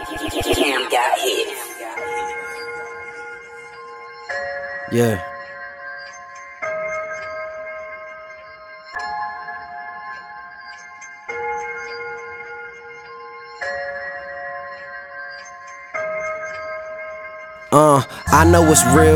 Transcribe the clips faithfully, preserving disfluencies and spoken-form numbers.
Cam got hit. Yeah. Uh, I know it's real.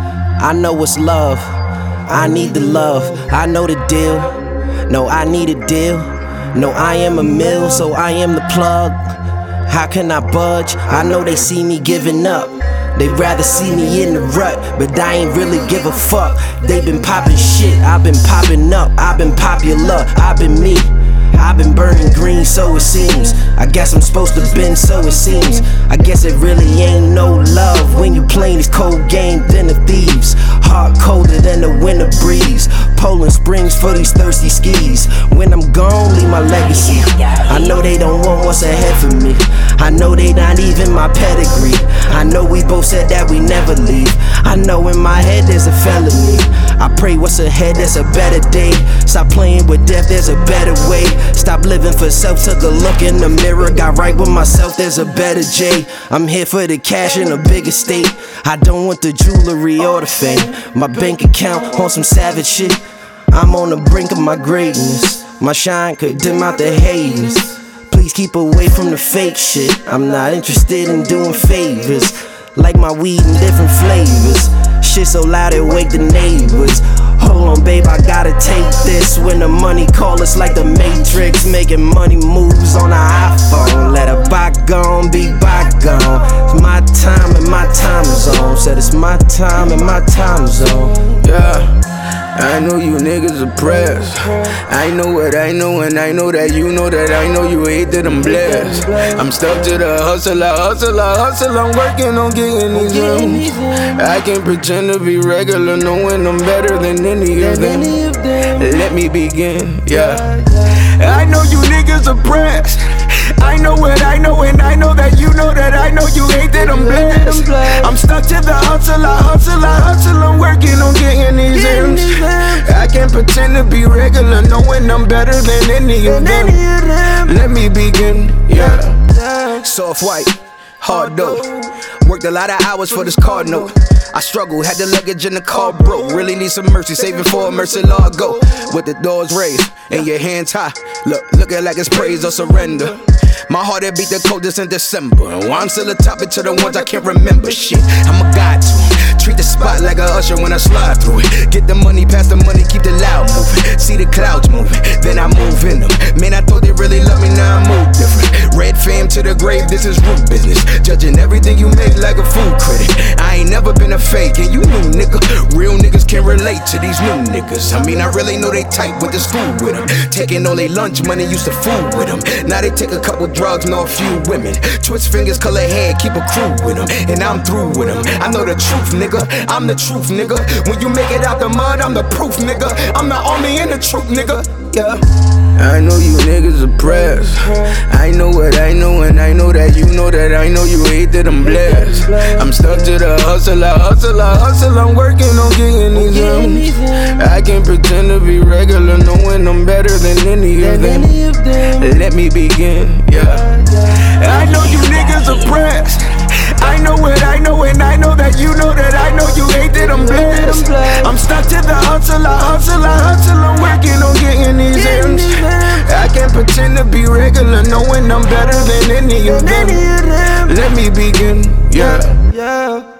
I know it's love. I need the love. I know the deal. No, I need a deal. No, I am a mill, so I am the plug. How can I budge? I know they see me giving up. They'd rather see me in the rut, but I ain't really give a fuck. They been popping shit, I've been popping up. I've been popular, I've been me. I've been burning green, so it seems. I guess I'm supposed to bend, so it seems. I guess it really ain't no love when you playing this cold game than the thieves. Heart colder than the winter breeze. Poland Springs for these thirsty skis. When I'm gone, leave my legacy. I know they don't want what's ahead for me. I know they not even my pedigree. I know we both said that we never leave. I know in my head there's a felony. I pray what's ahead, there's a better day. Stop playing with death, there's a better way. Stop living for self, took a look in the mirror. Got right with myself, there's a better J. I'm here for the cash and a big estate. I don't want the jewelry or the fame. My bank account on some savage shit. I'm on the brink of my greatness. My shine could dim out the haters. Please keep away from the fake shit. I'm not interested in doing favors. Like my weed in different flavors. Shit so loud it wake the neighbors. Hold on, babe, I gotta take this. When the money call, it's like the Matrix. Making money moves on the iPhone. Let a bygone be bygone. It's my time and my time zone. Said it's my time and my time zone. Yeah. I know you niggas oppressed. I know what I know, and I know that you know that I know you hate that I'm blessed. I'm stuck to the hustle, I hustle, I hustle. I'm working on getting these rooms. I can't pretend to be regular, knowing I'm better than any of them. Let me begin, yeah. I know you niggas oppressed. I know what I know, and I know that you know that I know you hate that I'm blessed. I'm stuck to the hustle, I hustle, I hustle. I'm working on getting these M's. I can't pretend to be regular, knowing I'm better than any of them. Let me begin, yeah. Soft white, hard dough. Worked a lot of hours for this card note. I struggled, had the luggage in the car broke. Really need some mercy, saving for a mercy law go. With the doors raised and your hands high. Look, looking like it's praise or surrender. My heart had beat the coldest in December. Why I'm still a topic to the ones I can't remember. Shit, I'm a guide to 'em. Treat the spot like a usher when I slide through it. Get the money, pass the money, keep the loud moving. See the clouds moving, then I move in them. Man, I thought they really loved me, now I move different. Red fam to the grave, this is root business. Judging everything you make like a food critic. I ain't never been a fake, and you knew, nigga. Real niggas can't relate to these new niggas. I mean, I really know they tight with the school with them. Taking all they lunch money, used to fool with them. Now they take a couple drugs, know a few women. Twist fingers, color hair, keep a crew with them. And I'm through with them. I know the truth, nigga. I'm the truth, nigga. When you make it out the mud, I'm the proof, nigga. I'm the army and the truth, nigga. Yeah. I know you niggas oppressed. I know what I know, and I know that you know that I know you hate that I'm blessed. I'm stuck to the hustle, I hustle, I hustle. I'm working on getting these M's. I can't pretend to be regular, knowing I'm better than any of them. Let me begin, yeah. I know you niggas oppressed. I know what I know, and I know that you know that I know you hate that I'm blessed. I'm stuck to the hustle, I hustle, I hustle. I'm working on getting these M's. I can't pretend to be regular, knowing I'm better than any of them. Let me begin, yeah.